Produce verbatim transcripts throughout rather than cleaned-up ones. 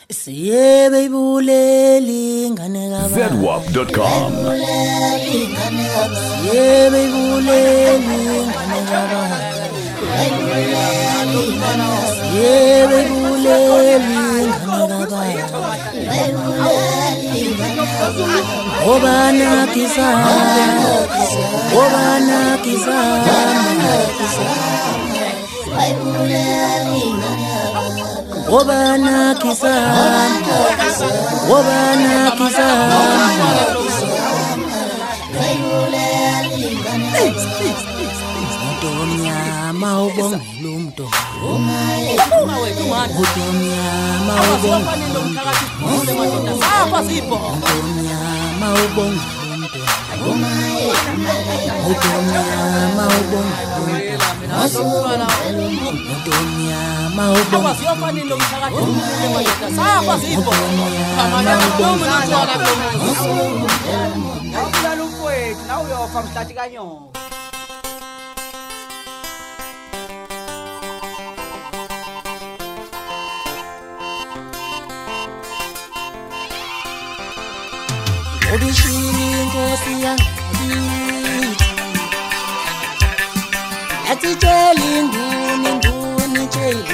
Siyebe ibuleli ingane kababa Z W A P dot com. Siyebe ibuleli ingane kababa Siyebe ibuleli ingane kababa Obana kisama Obana kisama Obana kisama Obana kisama Mutomnyama ubongela umntu Mutomnyama ubongela umntu Mutomnyama ubongela umntu Mutomnyama ubongela umntu Mutomnyama ubongela umntu Obishini inkosi yangakithi Athi tshela induni induni tshela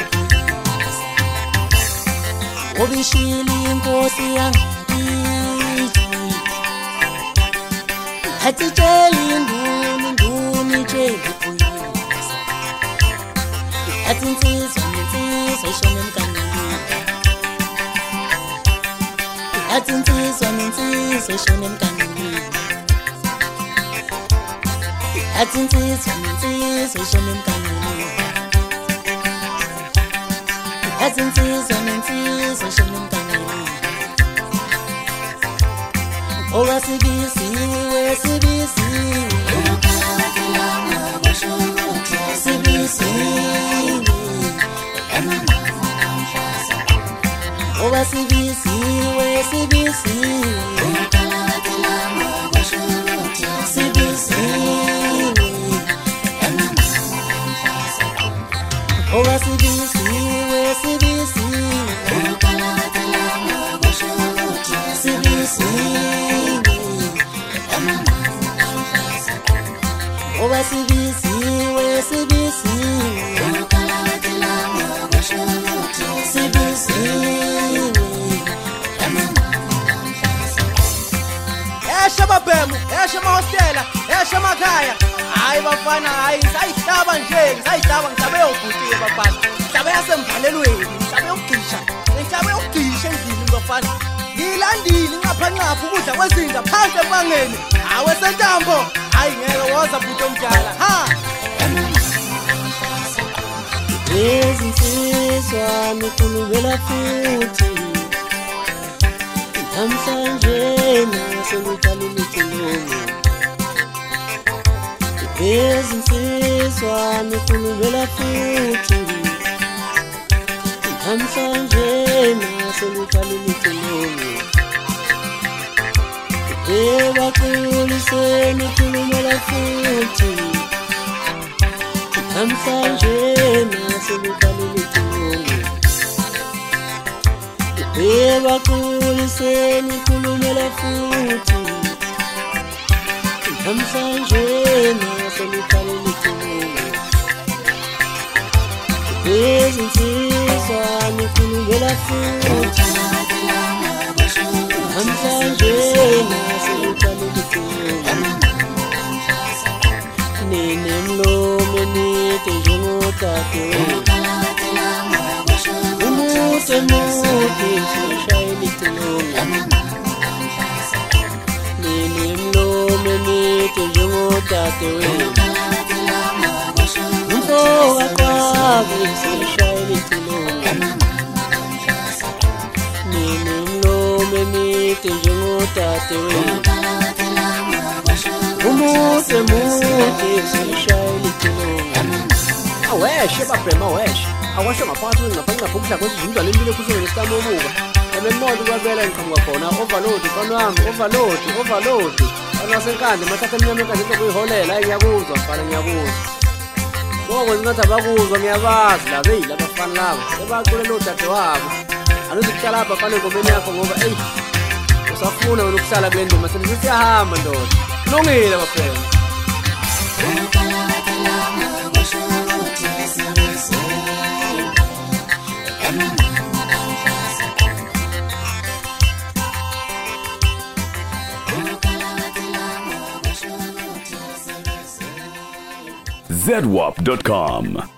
Obishini inkosi yangakithi Athi tshela induni induni tshela Athi insizwa insizwa ishona emganwini Athi insizwa insizwa ishona emganwini Athi insizwa insizwa ishona emganwini Athi insizwa insizwa ishona emganwini Ola sibisiwe sibisiwe Sibisiwe Oba sibisiwe sibisiwe Sibisiwe Oba sibisiwe sibisiwe Sibisiwe Oba sibisiwe sibisiwe Esha mabhemu, esha mahostela, esha makhaya. Hayi bafana, hayi sayihlaba nje, sayihlaba ngihlabe yokuthiye bafana. Ngihlabe yasemvalelweni, ngihlabe yokugisha. Ngihlabe yokugisha endlini bafana. Ngilandile ngapha ngapha ukudla kwezinja phansi ebangeni. Hawe sentambo, hayi ngeke woza bhuto omdala. Ha! Izinsizwa nikhulumela futhi Namhlanje naseluqalile ikhulumo Izinsizwa nikhulumela futhi Namhlanje naseluqalile ikhulumo Ebaqulise nikhulumela futhi Namhlanje naseluqalile ikhulumo Ebaqulise nikhulumela futhi Namhlanje naseluqalile ikhulumo Izinsizwa nikhulumela futhi Namhlanje naseluqalile ikhulumo Nene mlome nite njengotadewethu Umude mude sishayela ikhulumo Nene mlome nite njengotadewethu Umfoka kwabe sishayela ikhulumo Nene mlome nite njengotadewethu Umude mude sishayela ikhulumo Aweshe babhema aweshe awasho ngaphansi ngaphansi ngaphukusha kwethi izindwana empilo kusele nesitamomuka ememoto kwabela ngiqhamuka khona overload fanami overload overload anasenkandla mathatha emnyama enkandla into kuyiholela hayi ngiyakuzwa mfana ngiyakuzwa Bonke ngathi abakuzwa ngiyabazi la hey labafana labo sebaqulela odade wabo Anuzikuhlala lapha fana ngomeni yakho ngoba hey usafuna wena ukuhlala kule ndima senithi siyahamba ndoda. Kulungile baphela. Z W A P dot com